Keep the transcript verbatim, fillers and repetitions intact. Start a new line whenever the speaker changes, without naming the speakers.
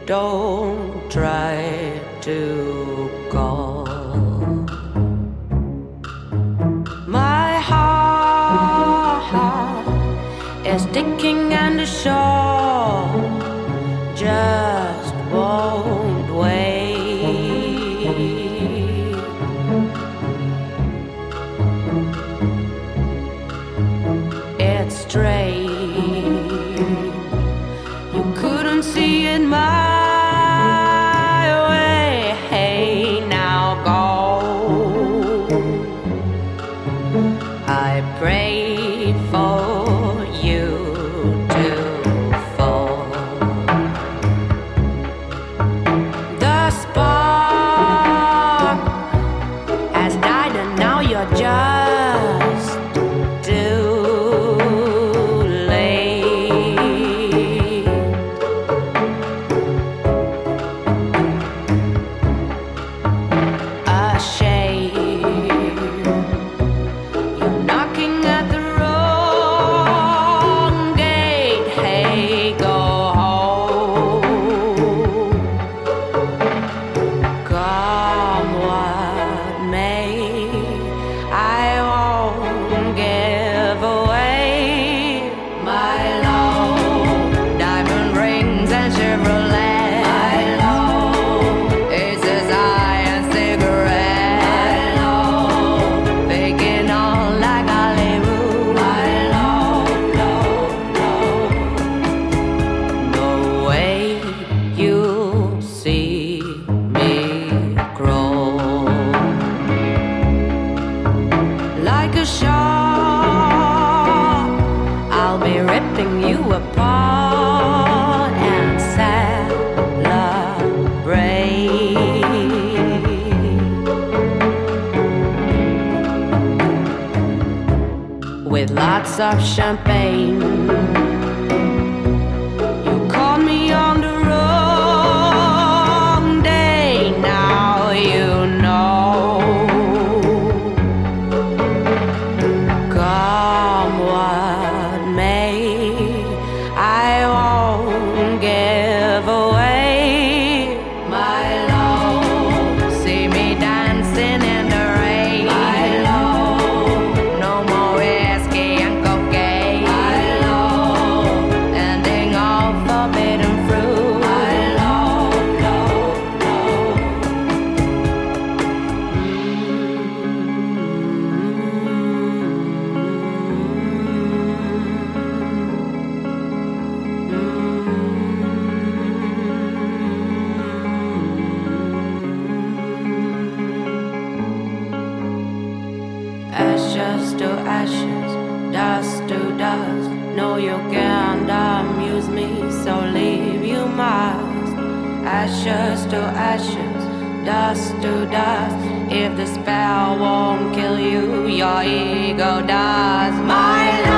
don't try to call. My heart is ticking and the shore just won't wait. It's strange, you couldn't see it my way. Hey, now go. I prayed for you to fall. The spark has died and now you're just too late. A shame, you're knocking at the wrong gate. Hey, go home. Come what may, I won't give away my love. Diamond rings and Chevrolet. My love. Aces high and cigarette. My love. Faking on like Hollywood. My love, love, love. No way you'll see me grow. Like a shark, I'll be ripping you apart and celebrate with lots of champagne. You called me on the wrong day, now you know. Come what may, I won't give away my love. See me dancing in the rain. My love. No more whiskey and cocaine. My love. Ending all forbidden fruit. My love, love, love. Ashes to ashes, dust to dust. No, you can't amuse me, so leave you must. Ashes to ashes, dust to dust. If the spell won't kill you, your ego does. My love.